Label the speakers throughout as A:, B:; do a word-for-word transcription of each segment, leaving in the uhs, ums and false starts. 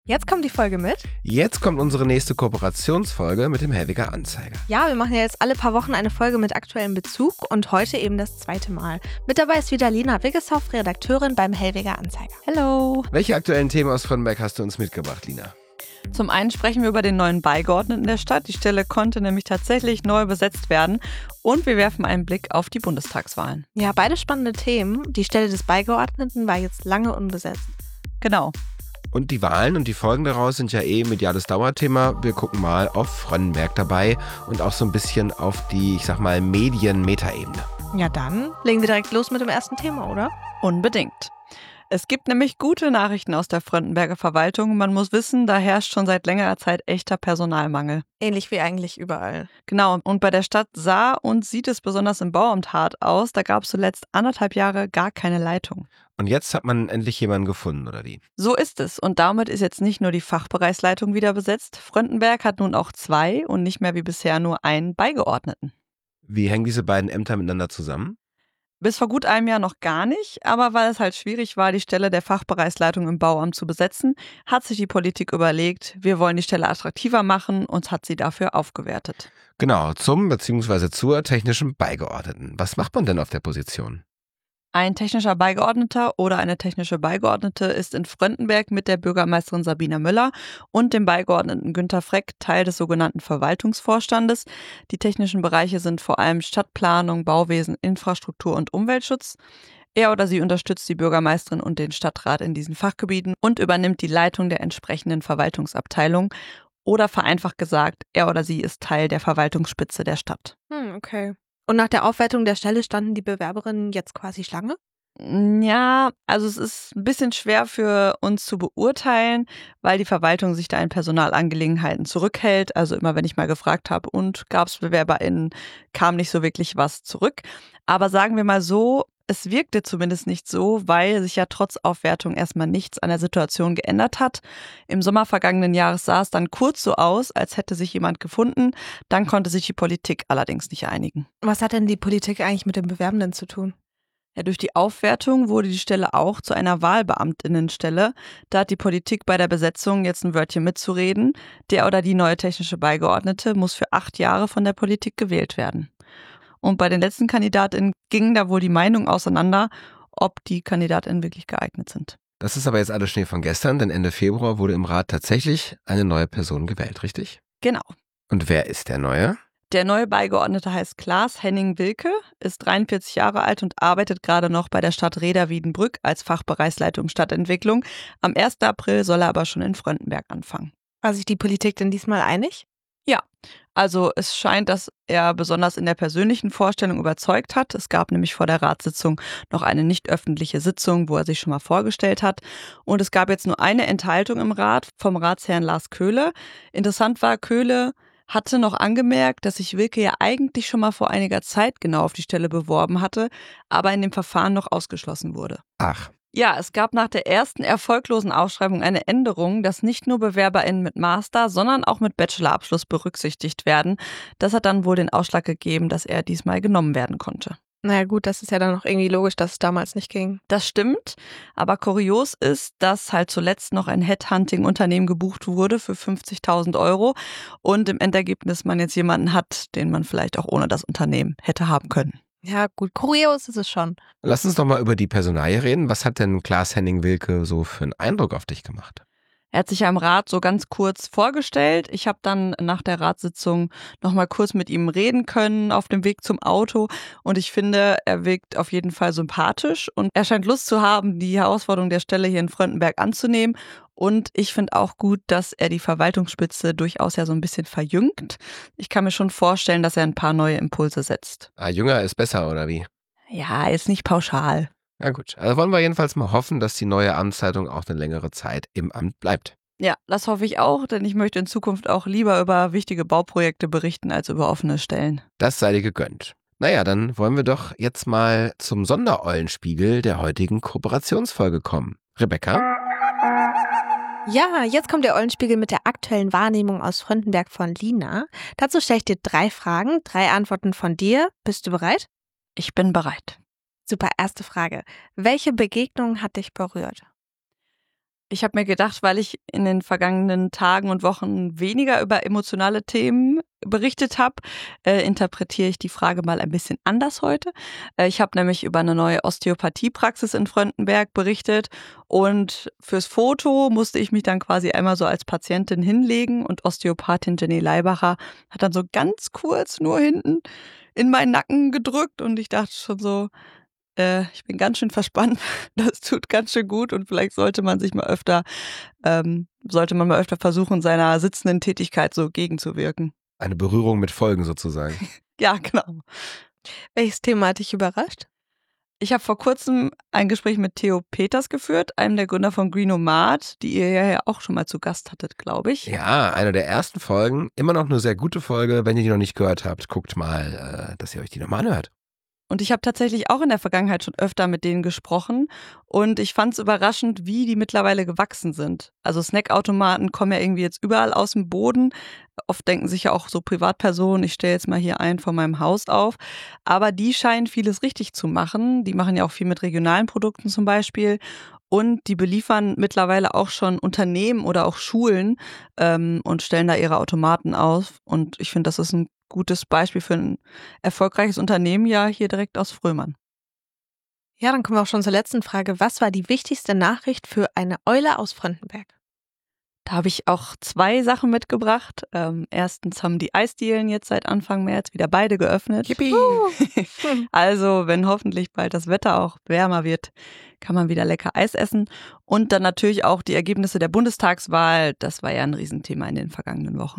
A: Jetzt kommt die Folge mit.
B: Jetzt kommt unsere nächste Kooperationsfolge mit dem Hellwiger Anzeiger.
A: Ja, wir machen ja jetzt alle paar Wochen eine Folge mit aktuellem Bezug und heute eben das zweite Mal. Mit dabei ist wieder Lina Wiggeshoff, Redakteurin beim Hellwiger Anzeiger. Hello!
B: Welche aktuellen Themen aus Frönnenberg hast du uns mitgebracht, Lina?
C: Zum einen sprechen wir über den neuen Beigeordneten der Stadt. Die Stelle konnte nämlich tatsächlich neu besetzt werden. Und wir werfen einen Blick auf die Bundestagswahlen.
A: Ja, beide spannende Themen. Die Stelle des Beigeordneten war jetzt lange unbesetzt.
C: Genau.
B: Und die Wahlen und die Folgen daraus sind ja eh mediales Dauerthema. Wir gucken mal auf Frönnenberg dabei und auch so ein bisschen auf die, ich sag mal, Medien-Metaebene.
A: Ja, dann legen wir direkt los mit dem ersten Thema, oder?
C: Unbedingt. Es gibt nämlich gute Nachrichten aus der Frönnenberger Verwaltung. Man muss wissen, da herrscht schon seit längerer Zeit echter Personalmangel.
A: Ähnlich wie eigentlich überall.
C: Genau, und bei der Stadt sah und sieht es besonders im Bauamt hart aus. Da gab es zuletzt anderthalb Jahre gar keine Leitung.
B: Und jetzt hat man endlich jemanden gefunden, oder wie?
C: So ist es. Und damit ist jetzt nicht nur die Fachbereichsleitung wieder besetzt. Frönnenberg hat nun auch zwei und nicht mehr wie bisher nur einen Beigeordneten.
B: Wie hängen diese beiden Ämter miteinander zusammen?
C: Bis vor gut einem Jahr noch gar nicht, aber weil es halt schwierig war, die Stelle der Fachbereichsleitung im Bauamt zu besetzen, hat sich die Politik überlegt, wir wollen die Stelle attraktiver machen und hat sie dafür aufgewertet.
B: Genau, zum bzw. zur technischen Beigeordneten. Was macht man denn auf der Position?
C: Ein technischer Beigeordneter oder eine technische Beigeordnete ist in Frönnenberg mit der Bürgermeisterin Sabina Müller und dem Beigeordneten Günter Freck Teil des sogenannten Verwaltungsvorstandes. Die technischen Bereiche sind vor allem Stadtplanung, Bauwesen, Infrastruktur und Umweltschutz. Er oder sie unterstützt die Bürgermeisterin und den Stadtrat in diesen Fachgebieten und übernimmt die Leitung der entsprechenden Verwaltungsabteilung. Oder vereinfacht gesagt, er oder sie ist Teil der Verwaltungsspitze der Stadt.
A: Hm, okay. Und nach der Aufwertung der Stelle standen die Bewerberinnen jetzt quasi Schlange?
C: Ja, also es ist ein bisschen schwer für uns zu beurteilen, weil die Verwaltung sich da in Personalangelegenheiten zurückhält. Also immer, wenn ich mal gefragt habe, und gab es BewerberInnen, kam nicht so wirklich was zurück. Aber sagen wir mal so, es wirkte zumindest nicht so, weil sich ja trotz Aufwertung erstmal nichts an der Situation geändert hat. Im Sommer vergangenen Jahres sah es dann kurz so aus, als hätte sich jemand gefunden. Dann konnte sich die Politik allerdings nicht einigen.
A: Was hat denn die Politik eigentlich mit den Bewerbenden zu tun?
C: Ja, durch die Aufwertung wurde die Stelle auch zu einer Wahlbeamtinnenstelle. Da hat die Politik bei der Besetzung jetzt ein Wörtchen mitzureden. Der oder die neue technische Beigeordnete muss für acht Jahre von der Politik gewählt werden. Und bei den letzten KandidatInnen gingen da wohl die Meinungen auseinander, ob die KandidatInnen wirklich geeignet sind.
B: Das ist aber jetzt alles Schnee von gestern, denn Ende Februar wurde im Rat tatsächlich eine neue Person gewählt, richtig?
C: Genau.
B: Und wer ist der Neue?
C: Der neue Beigeordnete heißt Klaas Henning-Wilke, ist dreiundvierzig Jahre alt und arbeitet gerade noch bei der Stadt Rheda-Wiedenbrück als Fachbereichsleitung Stadtentwicklung. Am ersten April soll er aber schon in Frönnenberg anfangen.
A: War sich die Politik denn diesmal einig?
C: Ja, also es scheint, dass er besonders in der persönlichen Vorstellung überzeugt hat. Es gab nämlich vor der Ratssitzung noch eine nicht öffentliche Sitzung, wo er sich schon mal vorgestellt hat. Und es gab jetzt nur eine Enthaltung im Rat vom Ratsherrn Lars Köhle. Interessant war, Köhle hatte noch angemerkt, dass sich Wilke ja eigentlich schon mal vor einiger Zeit genau auf die Stelle beworben hatte, aber in dem Verfahren noch ausgeschlossen wurde.
B: Ach.
C: Ja, es gab nach der ersten erfolglosen Ausschreibung eine Änderung, dass nicht nur BewerberInnen mit Master, sondern auch mit Bachelorabschluss berücksichtigt werden. Das hat dann wohl den Ausschlag gegeben, dass er diesmal genommen werden konnte.
A: Naja gut, das ist ja dann noch irgendwie logisch, dass es damals nicht ging.
C: Das stimmt, aber kurios ist, dass halt zuletzt noch ein Headhunting-Unternehmen gebucht wurde für fünfzigtausend Euro und im Endergebnis man jetzt jemanden hat, den man vielleicht auch ohne das Unternehmen hätte haben können.
A: Ja gut, kurios ist es schon.
B: Lass uns doch mal über die Personalie reden. Was hat denn Klaas Henning-Wilke so für einen Eindruck auf dich gemacht?
C: Er hat sich ja im Rat so ganz kurz vorgestellt. Ich habe dann nach der Ratssitzung noch mal kurz mit ihm reden können auf dem Weg zum Auto. Und ich finde, er wirkt auf jeden Fall sympathisch. Und er scheint Lust zu haben, die Herausforderung der Stelle hier in Frönnenberg anzunehmen. Und ich finde auch gut, dass er die Verwaltungsspitze durchaus ja so ein bisschen verjüngt. Ich kann mir schon vorstellen, dass er ein paar neue Impulse setzt.
B: Ah, jünger ist besser, oder wie?
C: Ja, ist nicht pauschal.
B: Ja gut, also wollen wir jedenfalls mal hoffen, dass die neue Amtsleitung auch eine längere Zeit im Amt bleibt.
C: Ja, das hoffe ich auch, denn ich möchte in Zukunft auch lieber über wichtige Bauprojekte berichten als über offene Stellen.
B: Das sei dir gegönnt. Naja, dann wollen wir doch jetzt mal zum Sondereulenspiegel der heutigen Kooperationsfolge kommen. Rebecca?
A: Ja, jetzt kommt der Eulenspiegel mit der aktuellen Wahrnehmung aus Frönnenberg von Lina. Dazu stelle ich dir drei Fragen, drei Antworten von dir. Bist du bereit?
C: Ich bin bereit.
A: Super, erste Frage. Welche Begegnung hat dich berührt?
C: Ich habe mir gedacht, weil ich in den vergangenen Tagen und Wochen weniger über emotionale Themen berichtet habe, äh, interpretiere ich die Frage mal ein bisschen anders heute. Äh, ich habe nämlich über eine neue Osteopathiepraxis in Fröndenberg berichtet und fürs Foto musste ich mich dann quasi einmal so als Patientin hinlegen und Osteopathin Jenny Leibacher hat dann so ganz kurz nur hinten in meinen Nacken gedrückt und ich dachte schon so, Äh, ich bin ganz schön verspannt. Das tut ganz schön gut und vielleicht sollte man sich mal öfter, ähm, sollte man mal öfter versuchen, seiner sitzenden Tätigkeit so gegenzuwirken.
B: Eine Berührung mit Folgen sozusagen.
C: Ja, genau.
A: Welches Thema hat dich überrascht?
C: Ich habe vor kurzem ein Gespräch mit Theo Peters geführt, einem der Gründer von Greenomat, die ihr ja auch schon mal zu Gast hattet, glaube ich.
B: Ja, eine der ersten Folgen. Immer noch eine sehr gute Folge. Wenn ihr die noch nicht gehört habt, guckt mal, äh, dass ihr euch die nochmal anhört.
C: Und ich habe tatsächlich auch in der Vergangenheit schon öfter mit denen gesprochen und ich fand es überraschend, wie die mittlerweile gewachsen sind. Also Snackautomaten kommen ja irgendwie jetzt überall aus dem Boden. Oft denken sich ja auch so Privatpersonen, ich stelle jetzt mal hier einen vor meinem Haus auf. Aber die scheinen vieles richtig zu machen. Die machen ja auch viel mit regionalen Produkten zum Beispiel. Und die beliefern mittlerweile auch schon Unternehmen oder auch Schulen ähm, und stellen da ihre Automaten auf. Und ich finde, das ist ein gutes Beispiel für ein erfolgreiches Unternehmen, ja hier direkt aus Frömern.
A: Ja, dann kommen wir auch schon zur letzten Frage. Was war die wichtigste Nachricht für eine Eule aus Fröndenberg?
C: Da habe ich auch zwei Sachen mitgebracht. Ähm, erstens haben die Eisdielen jetzt seit Anfang März wieder beide geöffnet.
A: Yippie!
C: Also, wenn hoffentlich bald das Wetter auch wärmer wird, kann man wieder lecker Eis essen. Und dann natürlich auch die Ergebnisse der Bundestagswahl. Das war ja ein Riesenthema in den vergangenen Wochen.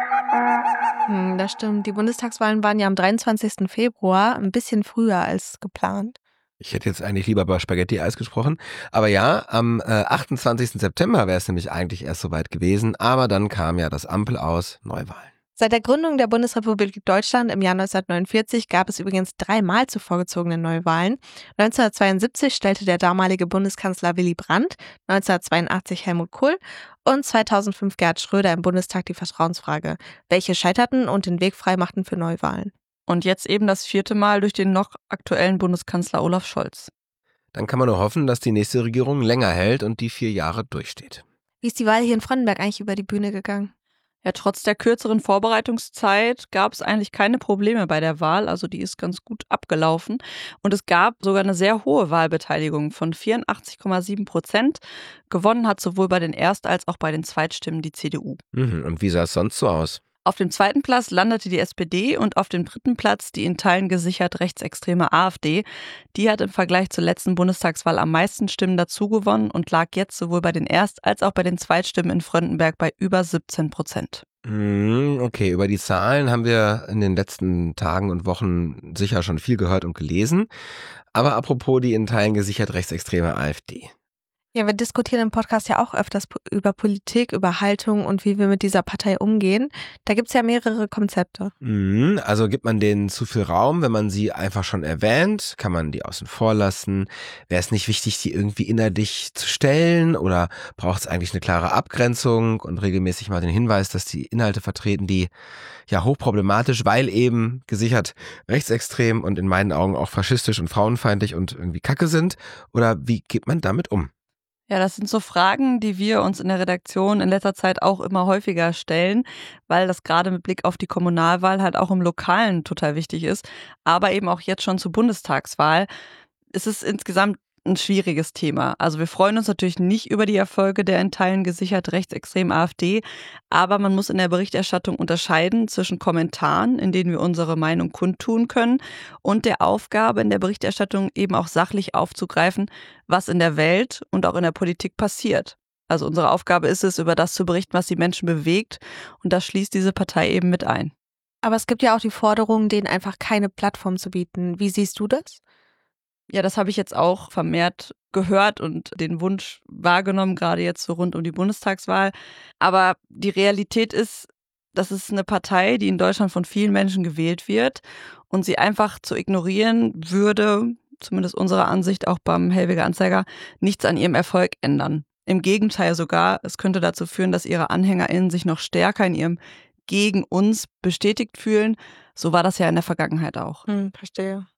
A: Hm, das stimmt. Die Bundestagswahlen waren ja am dreiundzwanzigsten Februar, ein bisschen früher als geplant.
B: Ich hätte jetzt eigentlich lieber über Spaghetti-Eis gesprochen. Aber ja, am äh, achtundzwanzigsten September wäre es nämlich eigentlich erst soweit gewesen. Aber dann kam ja das Ampel aus, Neuwahlen.
A: Seit der Gründung der Bundesrepublik Deutschland im Jahr neunzehnhundertneunundvierzig gab es übrigens dreimal zuvor gezogene Neuwahlen. neunzehnhundertzweiundsiebzig stellte der damalige Bundeskanzler Willy Brandt, neunzehnhundertzweiundachtzig Helmut Kohl und zweitausendfünf Gerhard Schröder im Bundestag die Vertrauensfrage, welche scheiterten und den Weg freimachten für Neuwahlen.
C: Und jetzt eben das vierte Mal durch den noch aktuellen Bundeskanzler Olaf Scholz.
B: Dann kann man nur hoffen, dass die nächste Regierung länger hält und die vier Jahre durchsteht.
A: Wie ist die Wahl hier in Fröndenberg eigentlich über die Bühne gegangen?
C: Ja, trotz der kürzeren Vorbereitungszeit gab es eigentlich keine Probleme bei der Wahl, also die ist ganz gut abgelaufen. Und es gab sogar eine sehr hohe Wahlbeteiligung von vierundachtzig Komma sieben Prozent. Gewonnen hat sowohl bei den Erst- als auch bei den Zweitstimmen die C D U.
B: Mhm. Und wie sah es sonst so aus?
C: Auf dem zweiten Platz landete die S P D und auf dem dritten Platz die in Teilen gesichert rechtsextreme AfD. Die hat im Vergleich zur letzten Bundestagswahl am meisten Stimmen dazugewonnen und lag jetzt sowohl bei den Erst- als auch bei den Zweitstimmen in Fröndenberg bei über siebzehn Prozent.
B: Okay, über die Zahlen haben wir in den letzten Tagen und Wochen sicher schon viel gehört und gelesen. Aber apropos die in Teilen gesichert rechtsextreme AfD.
A: Ja, wir diskutieren im Podcast ja auch öfters über Politik, über Haltung und wie wir mit dieser Partei umgehen. Da gibt es ja mehrere Konzepte.
B: Mhm, also gibt man denen zu viel Raum, wenn man sie einfach schon erwähnt? Kann man die außen vor lassen? Wäre es nicht wichtig, die irgendwie innerlich zu stellen? Oder braucht es eigentlich eine klare Abgrenzung und regelmäßig mal den Hinweis, dass die Inhalte vertreten, die ja hochproblematisch, weil eben gesichert rechtsextrem und in meinen Augen auch faschistisch und frauenfeindlich und irgendwie kacke sind? Oder wie geht man damit um?
C: Ja, das sind so Fragen, die wir uns in der Redaktion in letzter Zeit auch immer häufiger stellen, weil das gerade mit Blick auf die Kommunalwahl halt auch im Lokalen total wichtig ist, aber eben auch jetzt schon zur Bundestagswahl. Es ist insgesamt ein schwieriges Thema. Also wir freuen uns natürlich nicht über die Erfolge der in Teilen gesichert rechtsextremen AfD, aber man muss in der Berichterstattung unterscheiden zwischen Kommentaren, in denen wir unsere Meinung kundtun können, und der Aufgabe in der Berichterstattung eben auch sachlich aufzugreifen, was in der Welt und auch in der Politik passiert. Also unsere Aufgabe ist es, über das zu berichten, was die Menschen bewegt, und das schließt diese Partei eben mit ein.
A: Aber es gibt ja auch die Forderung, denen einfach keine Plattform zu bieten. Wie siehst du das?
C: Ja, das habe ich jetzt auch vermehrt gehört und den Wunsch wahrgenommen, gerade jetzt so rund um die Bundestagswahl. Aber die Realität ist, das ist eine Partei, die in Deutschland von vielen Menschen gewählt wird, und sie einfach zu ignorieren würde, zumindest unserer Ansicht auch beim Hellweger Anzeiger, nichts an ihrem Erfolg ändern. Im Gegenteil sogar, es könnte dazu führen, dass ihre AnhängerInnen sich noch stärker in ihrem Gegen uns bestätigt fühlen. So war das ja in der Vergangenheit auch.
A: Hm, verstehe.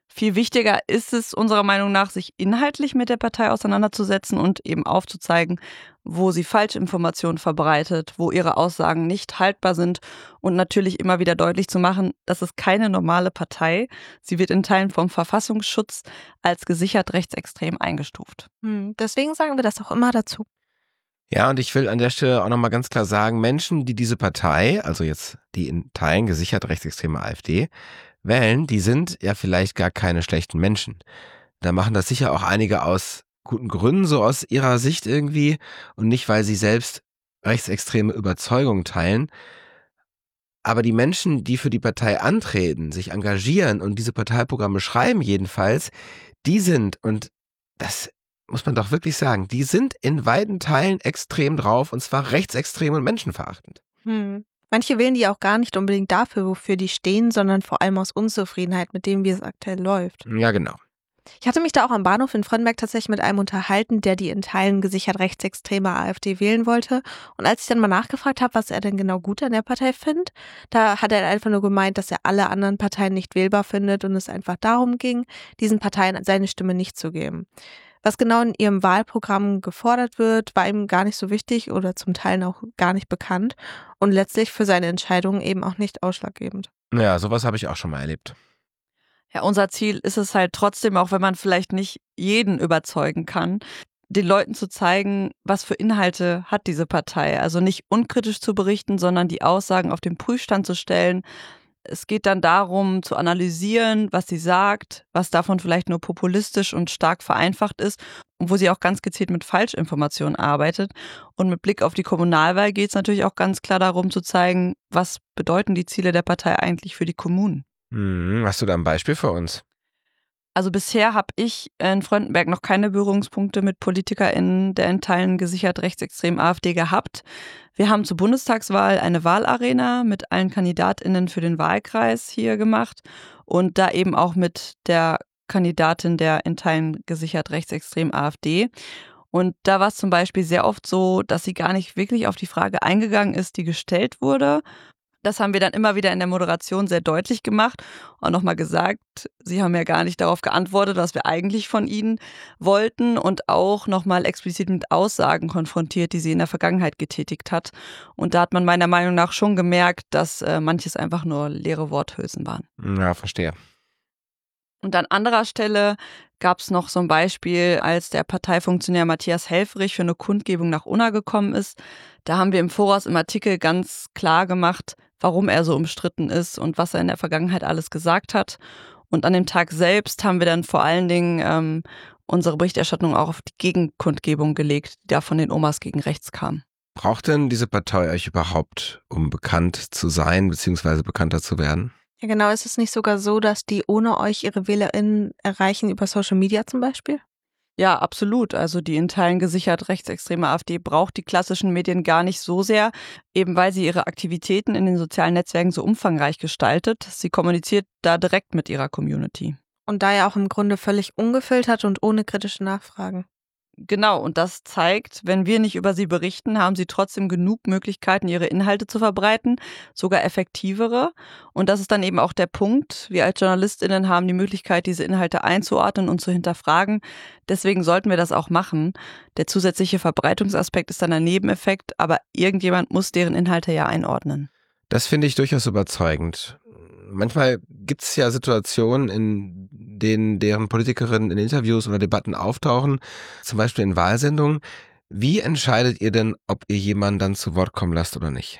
C: Viel wichtiger ist es unserer Meinung nach, sich inhaltlich mit der Partei auseinanderzusetzen und eben aufzuzeigen, wo sie Falschinformationen verbreitet, wo ihre Aussagen nicht haltbar sind und natürlich immer wieder deutlich zu machen, das ist keine normale Partei. Sie wird in Teilen vom Verfassungsschutz als gesichert rechtsextrem eingestuft.
A: Hm, deswegen sagen wir das auch immer dazu.
B: Ja, und ich will an der Stelle auch nochmal ganz klar sagen, Menschen, die diese Partei, also jetzt die in Teilen gesichert rechtsextreme AfD, wählen, die sind ja vielleicht gar keine schlechten Menschen. Da machen das sicher auch einige aus guten Gründen, so aus ihrer Sicht irgendwie und nicht, weil sie selbst rechtsextreme Überzeugungen teilen. Aber die Menschen, die für die Partei antreten, sich engagieren und diese Parteiprogramme schreiben jedenfalls, die sind, und das muss man doch wirklich sagen, die sind in weiten Teilen extrem drauf und zwar rechtsextrem und menschenverachtend.
A: Hm. Manche wählen die auch gar nicht unbedingt dafür, wofür die stehen, sondern vor allem aus Unzufriedenheit mit dem, wie es aktuell läuft.
B: Ja, genau.
A: Ich hatte mich da auch am Bahnhof in Frönnberg tatsächlich mit einem unterhalten, der die in Teilen gesichert rechtsextreme AfD wählen wollte. Und als ich dann mal nachgefragt habe, was er denn genau gut an der Partei findet, da hat er einfach nur gemeint, dass er alle anderen Parteien nicht wählbar findet und es einfach darum ging, diesen Parteien seine Stimme nicht zu geben. Was genau in ihrem Wahlprogramm gefordert wird, war ihm gar nicht so wichtig oder zum Teil auch gar nicht bekannt und letztlich für seine Entscheidungen eben auch nicht ausschlaggebend.
B: Ja, sowas habe ich auch schon mal erlebt.
C: Ja, unser Ziel ist es halt trotzdem, auch wenn man vielleicht nicht jeden überzeugen kann, den Leuten zu zeigen, was für Inhalte hat diese Partei. Also nicht unkritisch zu berichten, sondern die Aussagen auf den Prüfstand zu stellen. Es geht dann darum, zu analysieren, was sie sagt, was davon vielleicht nur populistisch und stark vereinfacht ist und wo sie auch ganz gezielt mit Falschinformationen arbeitet. Und mit Blick auf die Kommunalwahl geht es natürlich auch ganz klar darum zu zeigen, was bedeuten die Ziele der Partei eigentlich für die Kommunen.
B: Hm, hast du da ein Beispiel für uns?
C: Also bisher habe ich in Frönnberg noch keine Berührungspunkte mit PolitikerInnen der in Teilen gesichert rechtsextremen AfD gehabt. Wir haben zur Bundestagswahl eine Wahlarena mit allen KandidatInnen für den Wahlkreis hier gemacht und da eben auch mit der Kandidatin der in Teilen gesichert rechtsextremen AfD. Und da war es zum Beispiel sehr oft so, dass sie gar nicht wirklich auf die Frage eingegangen ist, die gestellt wurde. Das haben wir dann immer wieder in der Moderation sehr deutlich gemacht und nochmal gesagt, sie haben ja gar nicht darauf geantwortet, was wir eigentlich von ihnen wollten und auch nochmal explizit mit Aussagen konfrontiert, die sie in der Vergangenheit getätigt hat. Und da hat man meiner Meinung nach schon gemerkt, dass äh, manches einfach nur leere Worthülsen waren.
B: Ja, verstehe.
C: Und an anderer Stelle gab es noch so ein Beispiel, als der Parteifunktionär Matthias Helfrich für eine Kundgebung nach Unna gekommen ist. Da haben wir im Voraus im Artikel ganz klar gemacht, warum er so umstritten ist und was er in der Vergangenheit alles gesagt hat. Und an dem Tag selbst haben wir dann vor allen Dingen ähm, unsere Berichterstattung auch auf die Gegenkundgebung gelegt, die da von den Omas gegen rechts kam.
B: Braucht denn diese Partei euch überhaupt, um bekannt zu sein bzw. bekannter zu werden?
A: Ja, genau. Ist es nicht sogar so, dass die ohne euch ihre WählerInnen erreichen über Social Media zum Beispiel?
C: Ja, absolut. Also die in Teilen gesichert rechtsextreme AfD braucht die klassischen Medien gar nicht so sehr, eben weil sie ihre Aktivitäten in den sozialen Netzwerken so umfangreich gestaltet. Sie kommuniziert da direkt mit ihrer Community.
A: Und daher auch im Grunde völlig ungefiltert und ohne kritische Nachfragen.
C: Genau, und das zeigt, wenn wir nicht über sie berichten, haben sie trotzdem genug Möglichkeiten, ihre Inhalte zu verbreiten, sogar effektivere. Und das ist dann eben auch der Punkt. Wir als JournalistInnen haben die Möglichkeit, diese Inhalte einzuordnen und zu hinterfragen. Deswegen sollten wir das auch machen. Der zusätzliche Verbreitungsaspekt ist dann ein Nebeneffekt, aber irgendjemand muss deren Inhalte ja einordnen.
B: Das finde ich durchaus überzeugend. Manchmal gibt es ja Situationen, in denen deren Politikerinnen in Interviews oder Debatten auftauchen, zum Beispiel in Wahlsendungen. Wie entscheidet ihr denn, ob ihr jemanden dann zu Wort kommen lasst oder nicht?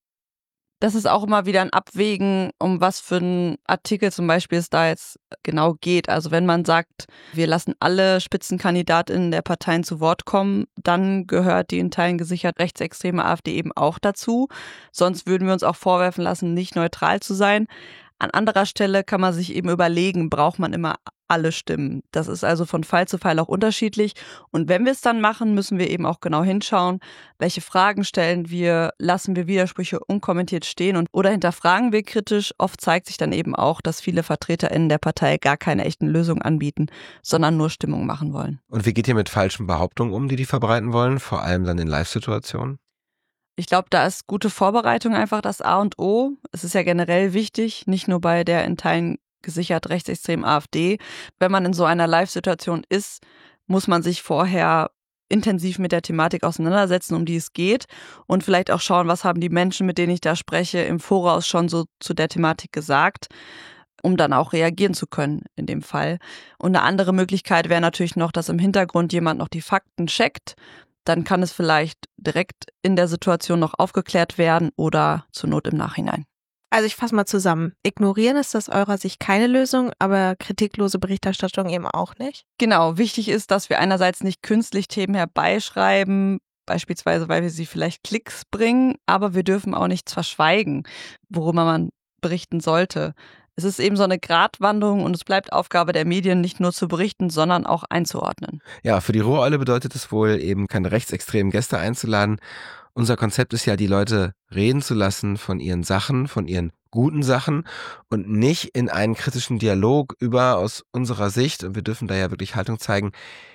C: Das ist auch immer wieder ein Abwägen, um was für einen Artikel zum Beispiel es da jetzt genau geht. Also wenn man sagt, wir lassen alle SpitzenkandidatInnen der Parteien zu Wort kommen, dann gehört die in Teilen gesichert rechtsextreme AfD eben auch dazu. Sonst würden wir uns auch vorwerfen lassen, nicht neutral zu sein. An anderer Stelle kann man sich eben überlegen, braucht man immer alle Stimmen. Das ist also von Fall zu Fall auch unterschiedlich. Und wenn wir es dann machen, müssen wir eben auch genau hinschauen, welche Fragen stellen wir, lassen wir Widersprüche unkommentiert stehen und oder hinterfragen wir kritisch. Oft zeigt sich dann eben auch, dass viele VertreterInnen der Partei gar keine echten Lösungen anbieten, sondern nur Stimmung machen wollen.
B: Und wie geht ihr mit falschen Behauptungen um, die die verbreiten wollen, vor allem dann in Live-Situationen?
C: Ich glaube, da ist gute Vorbereitung einfach das A und O. Es ist ja generell wichtig, nicht nur bei der in Teilen gesichert rechtsextremen AfD. Wenn man in so einer Live-Situation ist, muss man sich vorher intensiv mit der Thematik auseinandersetzen, um die es geht und vielleicht auch schauen, was haben die Menschen, mit denen ich da spreche, im Voraus schon so zu der Thematik gesagt, um dann auch reagieren zu können in dem Fall. Und eine andere Möglichkeit wäre natürlich noch, dass im Hintergrund jemand noch die Fakten checkt. Dann kann es vielleicht direkt in der Situation noch aufgeklärt werden oder zur Not im Nachhinein.
A: Also ich fasse mal zusammen. Ignorieren ist aus eurer Sicht keine Lösung, aber kritiklose Berichterstattung eben auch nicht.
C: Genau, wichtig ist, dass wir einerseits nicht künstlich Themen herbeischreiben, beispielsweise weil wir sie vielleicht Klicks bringen, aber wir dürfen auch nichts verschweigen, worüber man berichten sollte. Es ist eben so eine Gratwanderung und es bleibt Aufgabe der Medien, nicht nur zu berichten, sondern auch einzuordnen.
B: Ja, für die Ruhreule bedeutet es wohl eben, keine rechtsextremen Gäste einzuladen. Unser Konzept ist ja, die Leute reden zu lassen von ihren Sachen, von ihren guten Sachen und nicht in einen kritischen Dialog über, aus unserer Sicht, und wir dürfen da ja wirklich Haltung zeigen,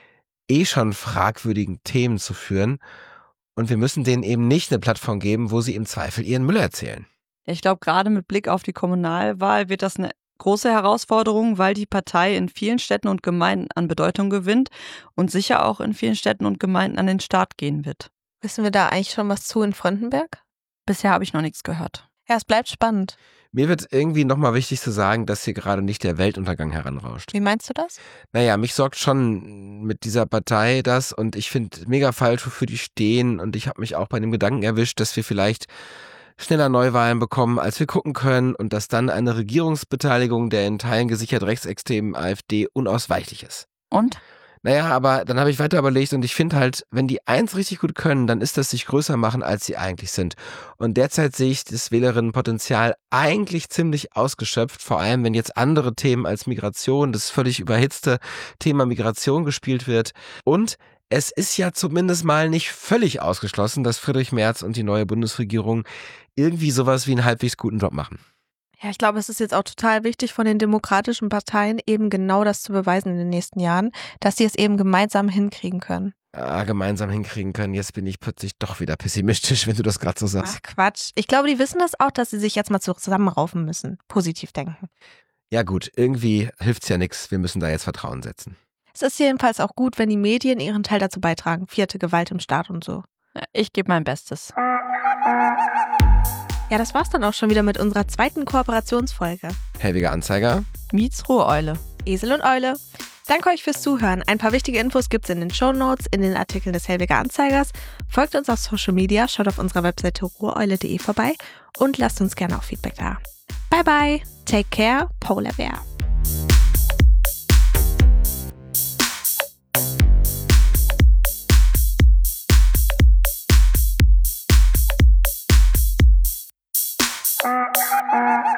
B: eh schon fragwürdigen Themen zu führen. Und wir müssen denen eben nicht eine Plattform geben, wo sie im Zweifel ihren Müll erzählen.
C: Ich glaube, gerade mit Blick auf die Kommunalwahl wird das eine große Herausforderung, weil die Partei in vielen Städten und Gemeinden an Bedeutung gewinnt und sicher auch in vielen Städten und Gemeinden an den Start gehen wird.
A: Wissen wir da eigentlich schon was zu in Fröndenberg?
C: Bisher habe ich noch nichts gehört.
A: Ja, es bleibt spannend.
B: Mir wird irgendwie nochmal wichtig zu sagen, dass hier gerade nicht der Weltuntergang heranrauscht.
A: Wie meinst du das?
B: Naja, mich sorgt schon mit dieser Partei das und ich finde mega falsch, wofür die stehen, und ich habe mich auch bei dem Gedanken erwischt, dass wir vielleicht schneller Neuwahlen bekommen, als wir gucken können, und dass dann eine Regierungsbeteiligung der in Teilen gesichert rechtsextremen AfD unausweichlich ist.
C: Und?
B: Naja, aber dann habe ich weiter überlegt und ich finde halt, wenn die eins richtig gut können, dann ist das sich größer machen, als sie eigentlich sind. Und derzeit sehe ich das Wählerinnenpotenzial eigentlich ziemlich ausgeschöpft, vor allem wenn jetzt andere Themen als Migration, das völlig überhitzte Thema Migration gespielt wird. Und es ist ja zumindest mal nicht völlig ausgeschlossen, dass Friedrich Merz und die neue Bundesregierung irgendwie sowas wie einen halbwegs guten Job machen.
A: Ja, ich glaube, es ist jetzt auch total wichtig von den demokratischen Parteien eben genau das zu beweisen in den nächsten Jahren, dass sie es eben gemeinsam hinkriegen können.
B: Ah, gemeinsam hinkriegen können. Jetzt bin ich plötzlich doch wieder pessimistisch, wenn du das gerade so sagst.
A: Ach Quatsch. Ich glaube, die wissen das auch, dass sie sich jetzt mal zusammenraufen müssen. Positiv denken.
B: Ja gut, irgendwie hilft's ja nichts. Wir müssen da jetzt Vertrauen setzen.
A: Es ist jedenfalls auch gut, wenn die Medien ihren Teil dazu beitragen. Vierte Gewalt im Staat und so.
C: Ich gebe mein Bestes.
A: Ja, das war's dann auch schon wieder mit unserer zweiten Kooperationsfolge.
B: Helwiger Anzeiger.
C: Mietz Ruhreule.
A: Esel und Eule. Danke euch fürs Zuhören. Ein paar wichtige Infos gibt's in den Shownotes, in den Artikeln des Helwiger Anzeigers. Folgt uns auf Social Media, schaut auf unserer Webseite ruhreule punkt de vorbei und lasst uns gerne auch Feedback da. Bye bye, take care, Polar Bear. Uh, uh, uh.